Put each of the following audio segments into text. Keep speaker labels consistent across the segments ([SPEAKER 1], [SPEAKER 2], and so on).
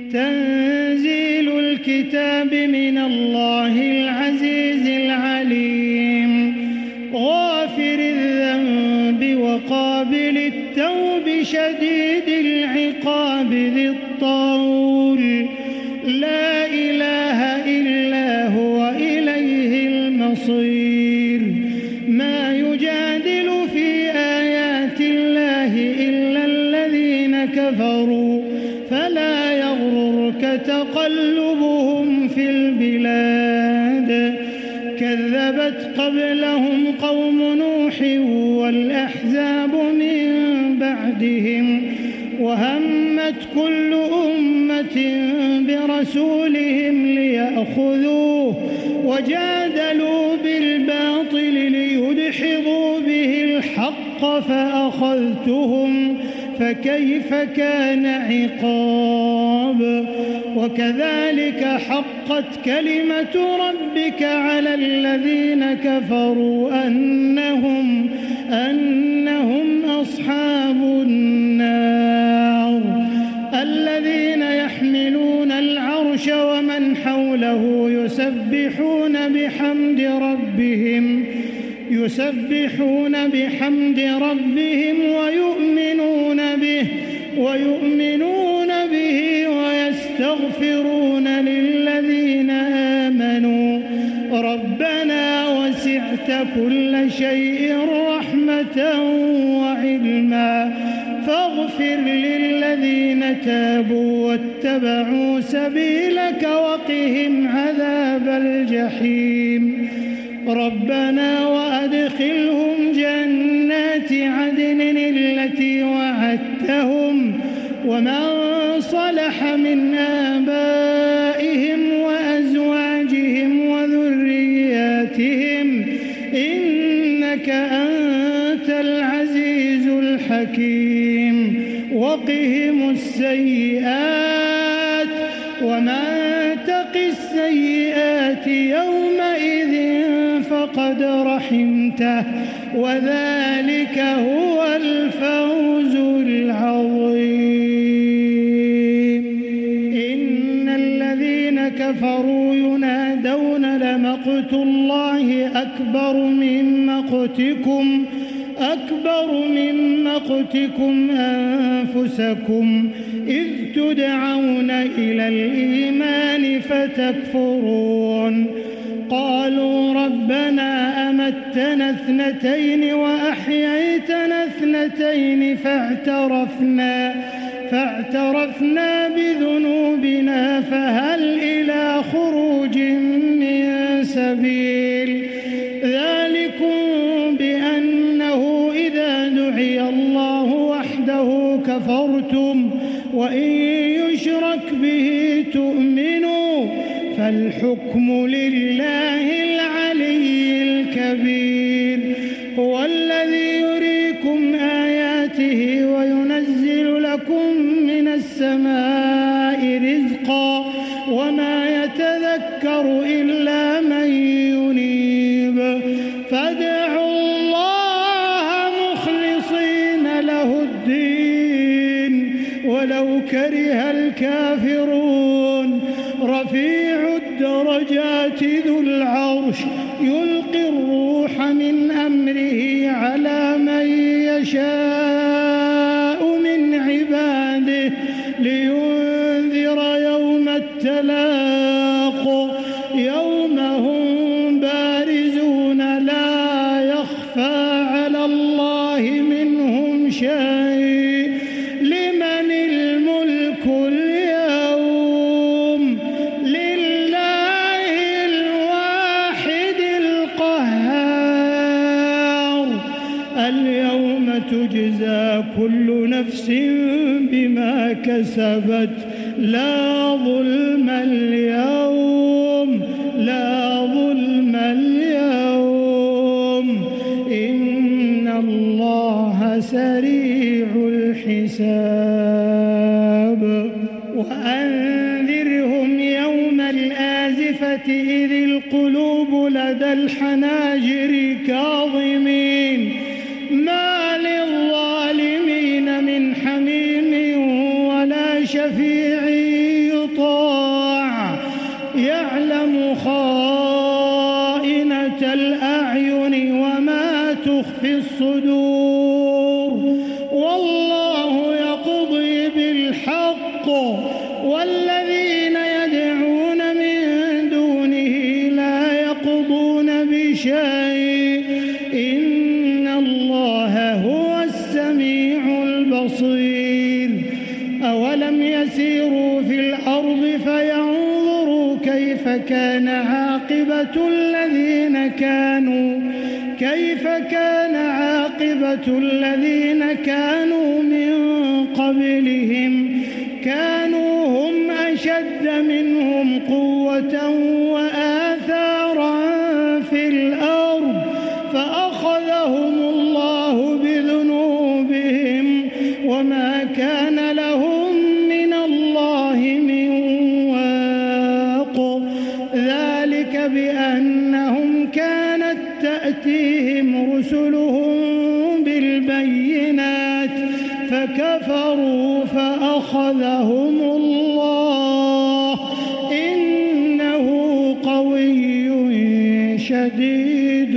[SPEAKER 1] تنزيل الكتاب من الله العزيز العليم غافر الذنب وقابل التوب شديد العقاب ذي الطول لا إله إلا هو إليه المصير ما يجادل في آيات الله إلا الذين كفروا فلا يغررك تقلبهم في البلاد كذبت قبلهم قوم نوح والأحزاب من بعدهم وهمت كل أمة برسولهم ليأخذوه وجادلوا بالباطل ليدحضوا به الحق فأخذتهم فكيف كان عقاب وكذلك حقت كلمة ربك على الذين كفروا أنهم أصحاب النار الذين يحملون العرش ومن حوله يسبحون بحمد ربهم ويؤمنون به ويستغفرون للذين آمنوا ربنا وسعت كل شيء رحمة وعلما فاغفر للذين تابوا واتبعوا سبيلك وقهم عذاب الجحيم ربنا وأدخلهم جنات عدن التي وعدتهم ومن صلح من آبائهم وأزواجهم وذرياتهم إنك أنت العزيز الحكيم وقهم السيئات ومن تق السيئات يومئذ فقد رحمته وذلك هو الفوز العظيم إن الذين كفروا ينادون لمقت الله أكبر من مقتكم أنفسكم إذ تدعون إلى الإيمان فتكفرون قالوا ربنا أمتنا اثنتين وأحييتنا اثنتين فاعترفنا بذنوبنا فهل إلى خروج من سبيل ذلكم بأنه إذا دعي الله وحده كفرتم وإن يشرك به تؤمنوا فالحكم لله العلي الكبير هو الذي يريكم آياته وينزل لكم من السماء رزقا وما يتذكر إلا من ينيب فادعوا الله مخلصين له الدين ولو كره الكافرون رفيع الدرجات ذو العرش يلقي الروح من أمره على من يشاء من عباده لينذر يوم التلاق يوم هم بارزون لا يخفى على الله منهم شيء لمن الملك اليوم لله الواحد القهار اليوم تجزى كل نفس بما كسبت لا ظلم اليوم إن الله سريع الحساب وأنذرهم يوم الآزفة إذ القلوب لدى الحناجر كاظمين ما للظالمين من حميم ولا شفيع الصدور والله يقضي بالحق والذين يدعون من دونه لا يقضون بشيء إن الله هو السميع البصير أولم يسيروا في الأرض فينظروا كيف كان عاقبة الذين كانوا من قبلهم كانوا هم أشد منهم قوة وآثارا في الأرض فأخذهم الله بذنوبهم وما كان لهم من الله من واق ذلك بأنهم كانت تأتيهم رسلهم بالبينات فكفروا فأخذهم الله إنه قوي شديد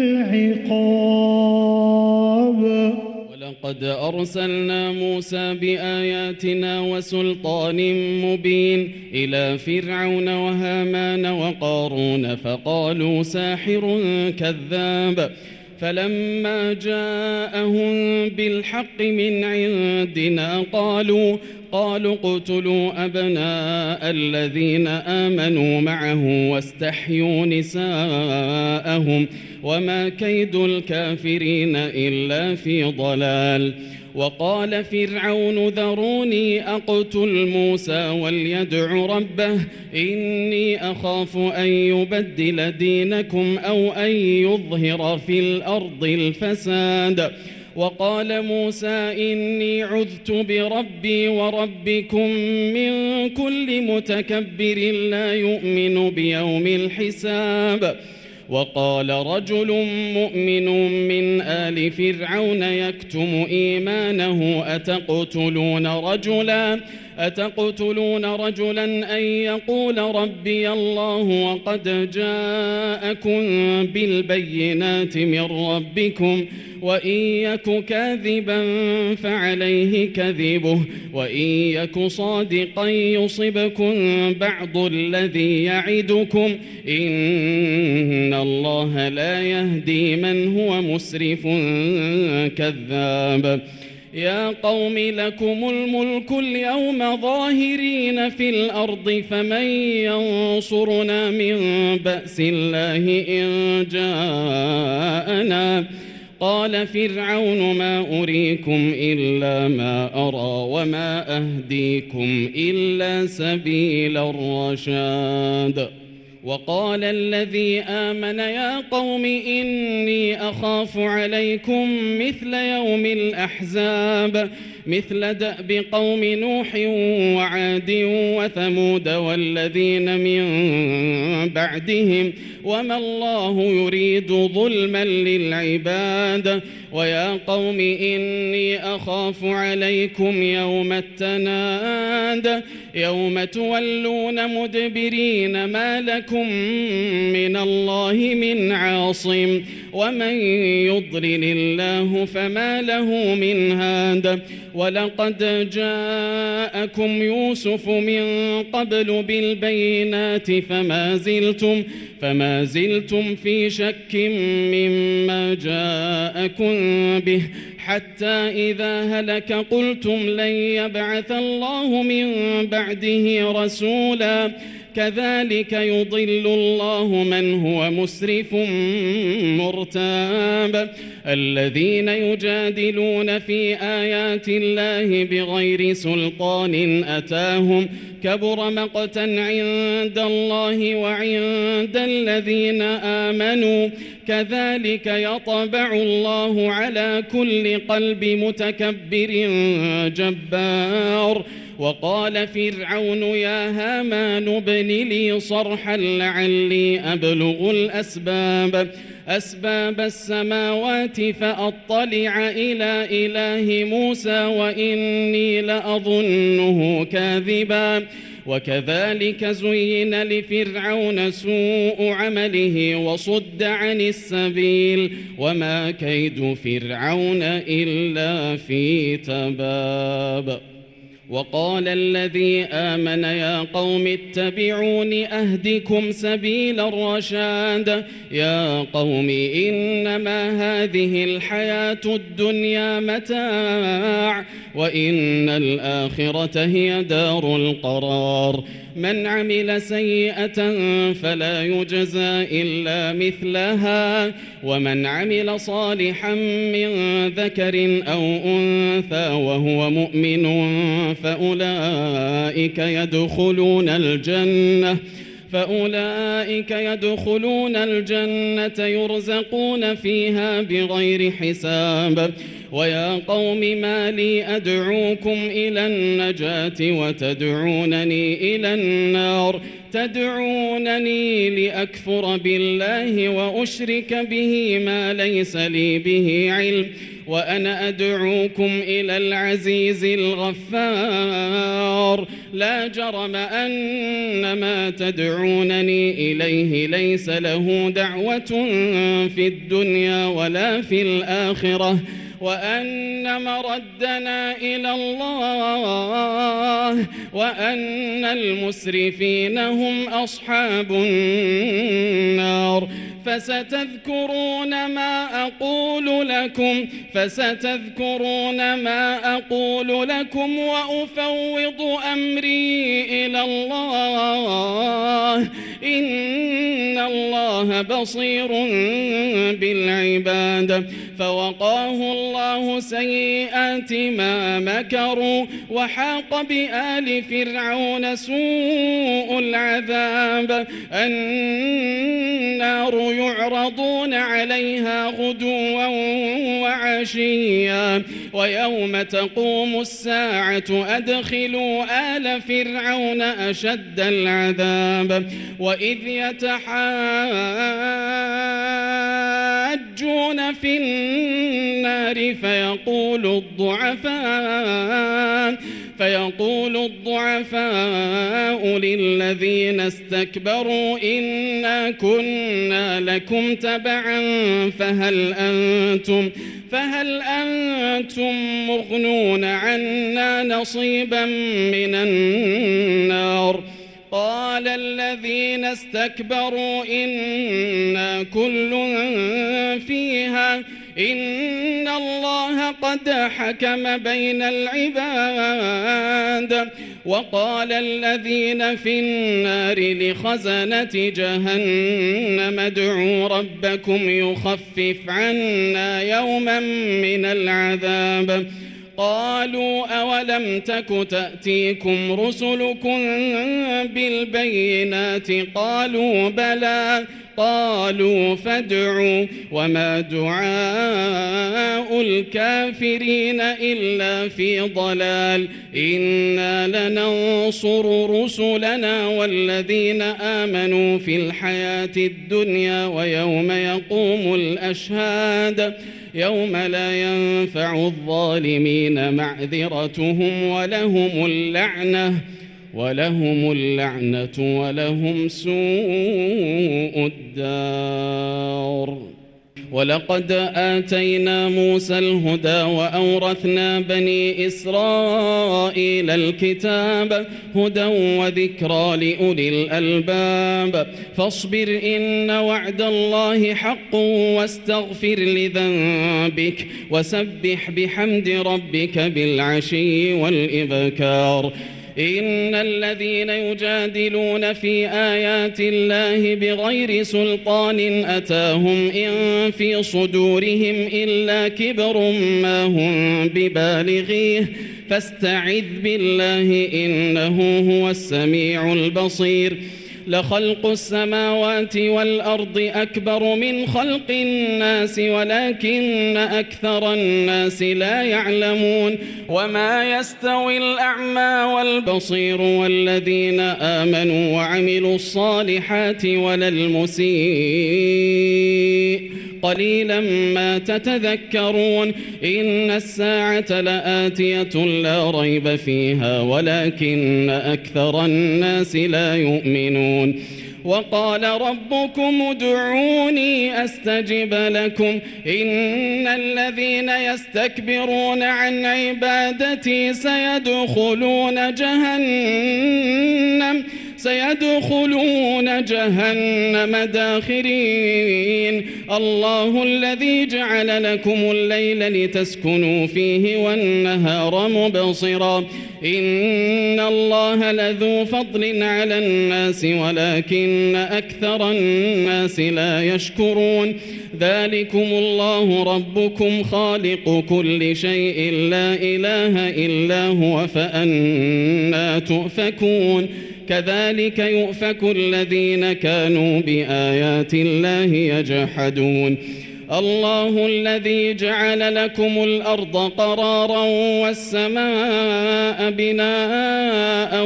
[SPEAKER 1] العقاب.
[SPEAKER 2] ولقد أرسلنا موسى بآياتنا وسلطان مبين إلى فرعون وهامان وقارون فقالوا ساحر كذاب فلما جاءهم بالحق من عندنا قالوا اقتلوا أبناء الذين آمنوا معه واستحيوا نساءهم وما كيد الكافرين إلا في ضلال. وقال فرعون ذروني أقتل موسى وليدع ربه إني أخاف أن يبدل دينكم أو أن يظهر في الأرض الفساد. وقال موسى إني عذت بربي وربكم من كل متكبر لا يؤمن بيوم الحساب. وقال رجل مؤمن من آل فرعون يكتم إيمانه أتقتلون رجلا أن يقول ربي الله وقد جاءكم بالبينات من ربكم وإن يك كاذبا فعليه كذبه وإن يك صادقا يصبكم بعض الذي يعدكم إن الله لا يهدي من هو مسرف كذاب. يا قوم لكم الملك اليوم ظاهرين في الأرض فمن ينصرنا من بأس الله إن جاءنا. قال فرعون ما أريكم إلا ما أرى وما أهديكم إلا سبيل الرشاد. وقال الذي آمن يا قوم إني أخاف عليكم مثل يوم الأحزاب مثل دأب قوم نوح وعاد وثمود والذين من بعدهم وما الله يريد ظلما للعباد. ويا قوم إني أخاف عليكم يوم التناد يوم تولون مدبرين ما لكم من الله من عاصم ومن يضلل الله فما له من هاد. ولقد جاءكم يوسف من قبل بالبينات فما زلتم في شك مما جاءكم به حتى إذا هلك قلتم لن يبعث الله من بعده رسولا كذلك يضل الله من هو مسرف مرتاب. الذين يجادلون في آيات الله بغير سلطان أتاهم كبر مقتا عند الله وعند الذين آمنوا كذلك يطبع الله على كل قلب متكبر جبار. وقال فرعون يا هامان ابن لي صرحا لعلي أبلغ أسباب السماوات فأطلع إلى إله موسى وإني لأظنه كاذبا وكذلك زين لفرعون سوء عمله وصد عن السبيل وما كيد فرعون إلا في تباب. وقال الذي آمن يا قوم اتبعون أهدكم سبيل الرشاد. يا قوم إنما هذه الحياة الدنيا متاع وإن الآخرة هي دار القرار. من عمل سيئة فلا يجزى إلا مثلها ومن عمل صالحا من ذكر أو أنثى وهو مؤمن فأولئك يدخلون الجنة يرزقون فيها بغير حساب. ويا قوم ما لي أدعوكم إلى النجاة وتدعونني إلى النار تدعونني لأكفر بالله وأشرك به ما ليس لي به علم وأنا أدعوكم إلى العزيز الغفار. لا جرم أن ما تدعونني إليه ليس له دعوة في الدنيا ولا في الآخرة وأن مردنا إلى الله وأن المسرفين هم أصحاب النار. فستذكرون ما أقول لكم وأفوض أمري إلى الله إن الله بصير بالعباد. فوقاه الله سيئات ما مكروا وحاق بآل فرعون سوء العذاب. النار يعرضون عليها غدوا وعشيا ويوم تقوم الساعة أدخلوا آل فرعون أشد العذاب. وإذ يتحاجون في النار فيقول الضعفاء للذين استكبروا إنا كنا لكم تبعا فهل أنتم مغنون عنا نصيبا من النار. قال الذين استكبروا إنا كل فيها إن الله قد حكم بين العباد. وقال الذين في النار لخزنة جهنم ادعوا ربكم يخفف عنا يوما من العذاب. قالوا أولم تك تأتيكم رسلكم بالبينات قالوا بلى قالوا فادعوا وما دعاء الكافرين إلا في ضلال. إنا لننصر رسلنا والذين آمنوا في الحياة الدنيا ويوم يقوم الأشهاد يوم لا ينفع الظالمين معذرتهم ولهم اللعنة ولهم سوء الدار. ولقد آتينا موسى الهدى وأورثنا بني إسرائيل الكتاب هدى وذكرى لأولي الألباب. فاصبر إن وعد الله حق واستغفر لذنبك وسبح بحمد ربك بالعشي والإبكار. إن الذين يجادلون في آيات الله بغير سلطان أتاهم إن في صدورهم إلا كبر ما هم ببالغيه فاستعذ بالله إنه هو السميع البصير. لخلق السماوات والأرض أكبر من خلق الناس ولكن أكثر الناس لا يعلمون. وما يستوي الأعمى والبصير والذين آمنوا وعملوا الصالحات ولا المسيء قليلا ما تتذكرون إن الساعة لآتية لا ريب فيها ولكن أكثر الناس لا يؤمنون وقال ربكم ادعوني أستجب لكم إن الذين يستكبرون عن عبادتي سيدخلون جهنم داخرين الله الذي جعل لكم الليل لتسكنوا فيه والنهار مبصرا إن الله لذو فضل على الناس ولكن أكثر الناس لا يشكرون ذلكم الله ربكم خالق كل شيء لا إله إلا هو فأنى تؤفكون كذلك يؤفك الذين كانوا بآيات الله يجحدون الله الذي جعل لكم الأرض قرارا والسماء بناء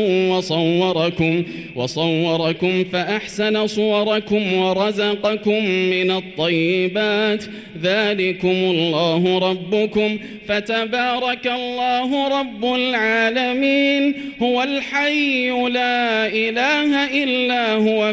[SPEAKER 2] وصوركم فأحسن صوركم ورزقكم من الطيبات ذلكم الله ربكم فتبارك الله رب العالمين هو الحي لا إله إلا هو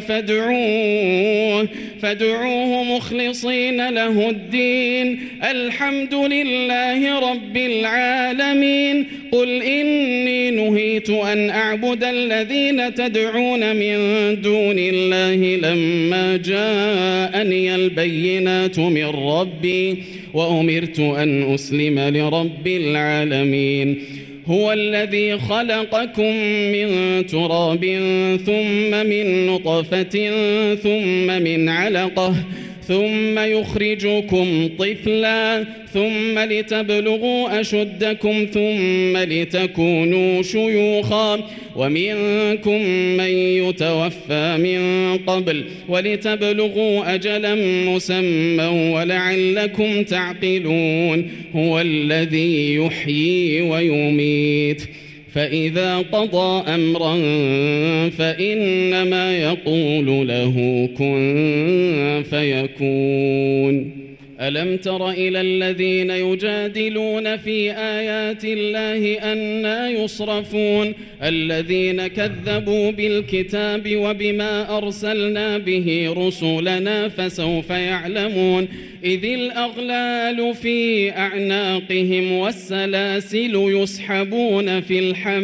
[SPEAKER 2] فادعوه مخلصين له الدين الحمد لله رب العالمين قل إني نهيت أن أعبد الذين تدعون من دون الله لما جاءني البينات من ربي وأمرت أن أسلم لرب العالمين هو الذي خلقكم من تراب ثم من نطفة ثم من علقة ثم يخرجكم طفلا ثم لتبلغوا أشدكم ثم لتكونوا شيوخا ومنكم من يتوفى من قبل ولتبلغوا أجلا مسمى ولعلكم تعقلون هو الذي يحيي ويميت فإذا قضى أمرا فإنما يقول له كن فيكون ألم تر إلى الذين يجادلون في آيات الله أنى يصرفون الذين كذبوا بالكتاب وبما أرسلنا به رسلنا فسوف يعلمون إذ الأغلال في أعناقهم والسلاسل يسحبون في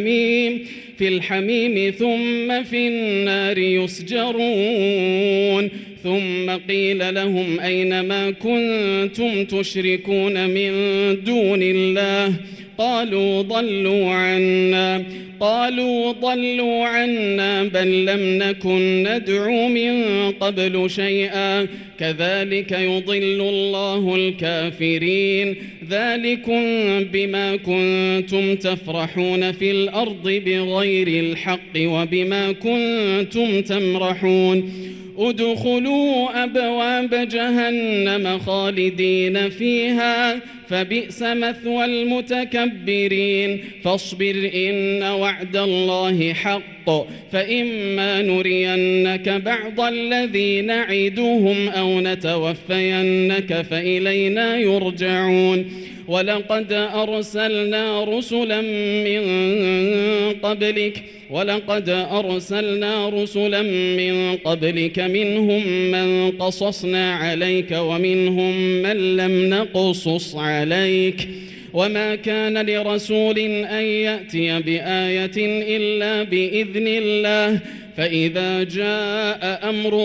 [SPEAKER 2] الحميم ثم في النار يسجرون ثم قيل لهم أين ما كنتم تشركون من دون الله قالوا ضلوا عنا بل لم نكن ندعو من قبل شيئا كذلك يضل الله الكافرين ذلكم بما كنتم تفرحون في الأرض بغير الحق وبما كنتم تمرحون ادخلوا أبواب جهنم خالدين فيها فبئس مثوى المتكبرين فاصبر إن وعد الله حق فإما نرينك بعض الذي نعدهم أو نتوفينك فإلينا يرجعون ولقد أرسلنا رسلا من قبلك منهم من قصصنا عليك ومنهم من لم نقصص عليك وما كان لرسول أن يأتي بآية إلا بإذن الله فإذا جاء أمر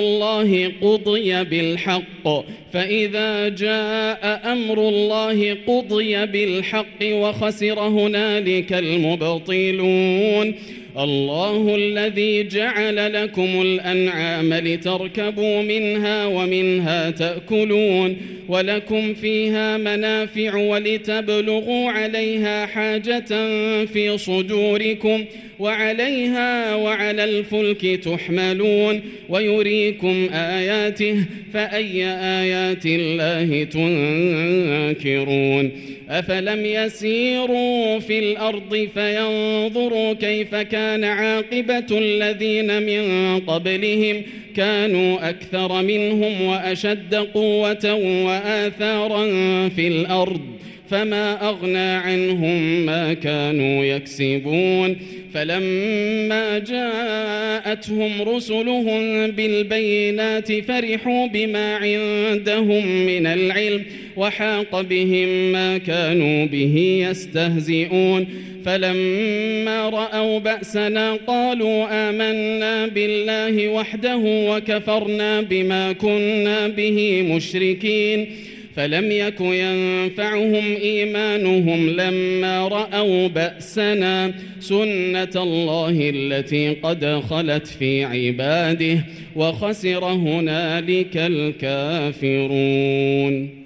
[SPEAKER 2] الله قضي بالحق وخسر هنالك المبطلون الله الذي جعل لكم الأنعام لتركبوا منها ومنها تأكلون ولكم فيها منافع ولتبلغوا عليها حاجة في صدوركم وعليها وعلى الفلك تحملون ويريكم آياته فأي آيات الله تنكرون أفلم يسيروا في الأرض فينظروا كيف كان عاقبة الذين من قبلهم كانوا أكثر منهم وأشد قوة وآثارا في الأرض فما أغنى عنهم ما كانوا يكسبون فلما جاءتهم رسلهم بالبينات فرحوا بما عندهم من العلم وحاق بهم ما كانوا به يستهزئون فلما رأوا بأسنا قالوا آمنا بالله وحده وكفرنا بما كنا به مشركين فلم يك ينفعهم إيمانهم لما رأوا بأسنا سنة الله التي قد خلت في عباده وخسر هنالك الكافرون.